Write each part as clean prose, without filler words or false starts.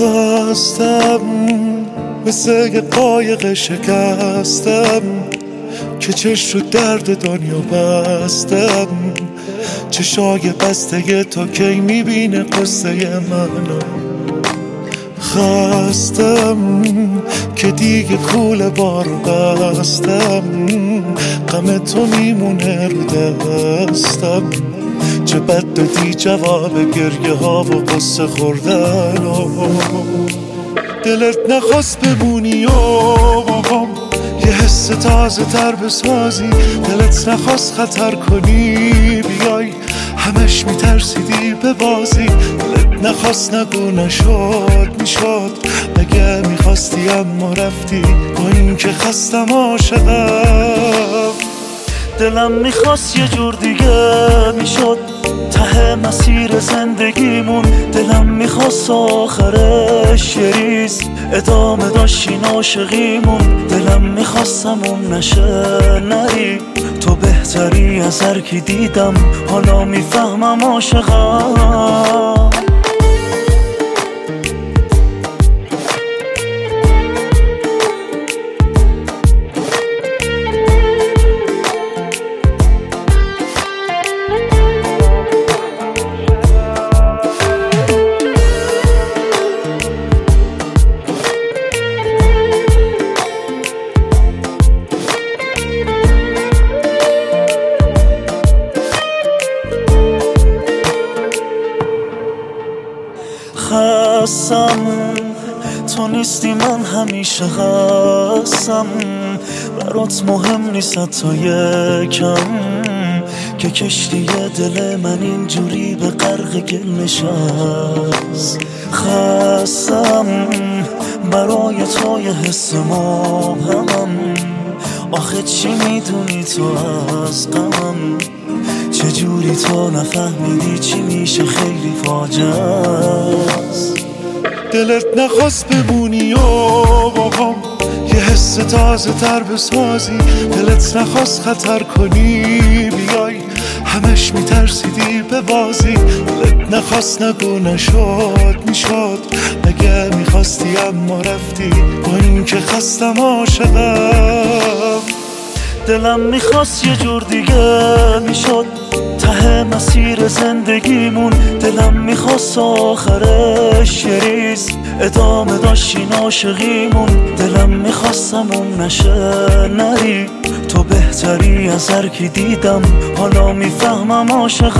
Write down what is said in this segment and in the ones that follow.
خواستم مثل یه قایق شکستم که چشم رو درد دنیا بستم. چشای بسته تو کی میبینه قصه منو. خواستم که دیگه کوله بارو بستم. غم تو میمونه رو دستم. چه بد دادی جواب گریه ها و قصه خوردن. دلت نخواست بمونی و باهام یه حس تازه تر بسازی. دلت نخواست خطر کنی بیای همش میترسیدی به بازی. دلت نخواست نگو نشد میشد مگه میخواستی اما رفتی با این که خستم عاشقم. دلم میخواست یه جور دیگه میشد ته مسیر زندگیمون. دلم میخواست آخرش یه ریز ادامه داشتین عاشقیمون. دلم میخواستم نشه نری تو بهتری از هر کی دیدم. حالا میفهمم عاشقم. خستم تو نیستی من همیشه هستم. برات مهم نیست حتی یکم که کشتی دل من اینجوری به غرق گل نشست. خستم برای تو یه حس مبهمم. آخه چی میدونی تو از غمم؟ چجوری تو نفهمیدی چی میشه خیلی فاجعه است. دلت نخواست بمونی و باهام یه حس تازه تر بسازی. دلت نخواست خطر کنی بیای همش میترسیدی به بازی. دلت نخواست نگو نشد میشد مگه میخواستی اما رفتی با این که خستم عاشقم. دلم میخواست یه جور دیگه میشد ته مسیر زندگیمون. دلم میخواست آخرش یه ریز ادامه داشتین عاشقیمون. دلم میخواستم نشه نری تو بهتری از هر کی دیدم. حالا میفهمم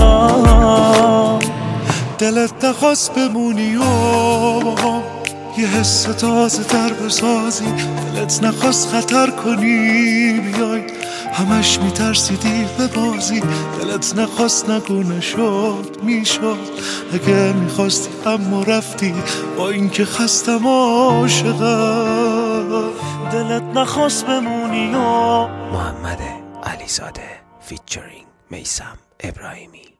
عاشقم. دلت نخواست بمونی و یه حس تازه تر بسازی. دلت نخواست خطر کنی بیای همش میترسیدی به بازی. دلت نخواست نگو نشد میشد اگه میخواستی اما رفتی با این که خستم عاشقم. دلت نخواست بمونی و محمد علیزاده فیچرینگ میثم ابراهیمی.